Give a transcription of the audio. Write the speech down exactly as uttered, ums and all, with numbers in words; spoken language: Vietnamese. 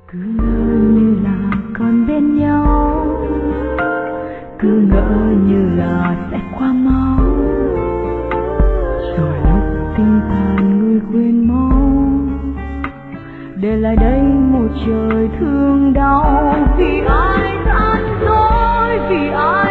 Cứ ngỡ như là còn bên nhau, cứ ngỡ như là sẽ qua mau, rồi lúc tinh tàn người quên mau, để lại đây một trời thương đau. Vì ai gian dối, vì ai